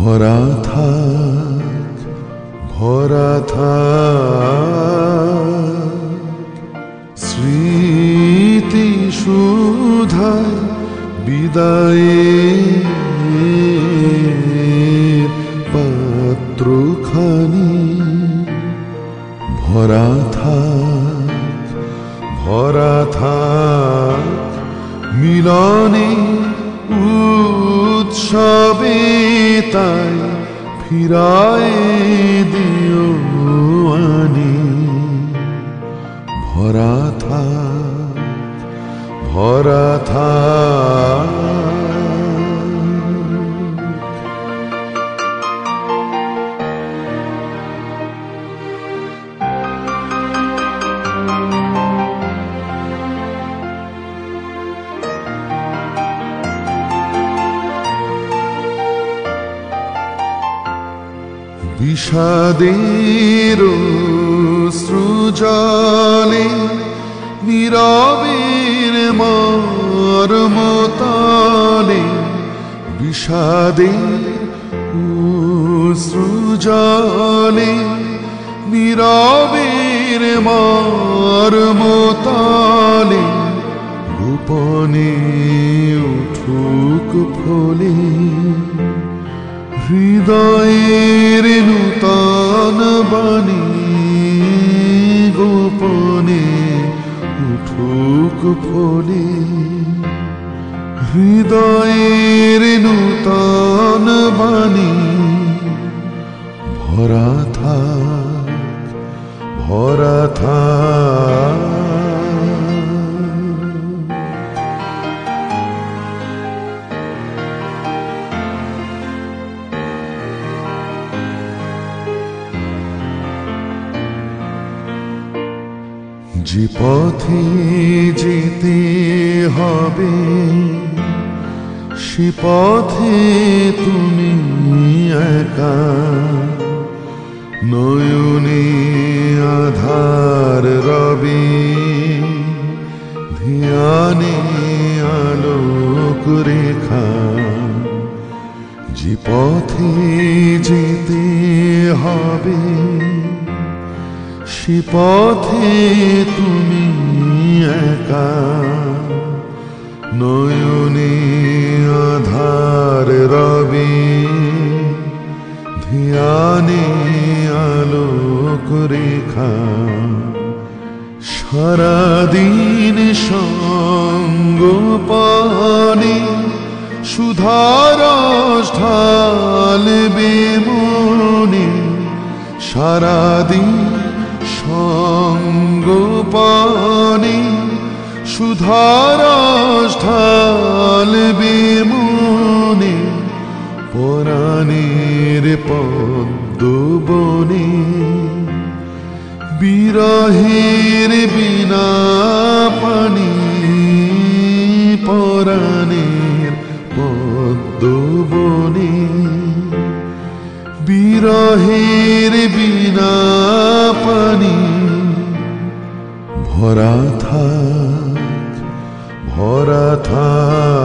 ভরা থাক ভরা থাক স্মৃতি সুধায় বিদায়ের পাত্রখানি ভরা থাক মিলনে উৎসবে তাই ফিরায় দিও আনি ভরা থাক বিষাদের সৃজলে নীরবের মর্মতলে বিষাদের সৃজলে নীরবের মর্মতলে গোপনে উঠুক ফলে হৃদয়ের নূতন বাণী গোপনে উঠুক ফলে হৃদয়ের নূতন বাণী ভরা থাক যে পথে যেতে হবে সে পথে তুমি একা নয়নে আধার রবে ধ্যানে আলোক রেখা যে পথে যেতে হবে সে পথে তুমি একা নয়নে আধার রবে ধ্যানে আলোক রেখা সারাদিন সঙ্গ পানে সুধারস ঢালবে মনে সারাদিন সঙ্গপানে সুধারস ঢালবে মনে পরাণের পদ্ম বনে বিরহের বিনা পানি পরাণের পদ্ম বনে বিরহের বিনা পানি ভরা থাক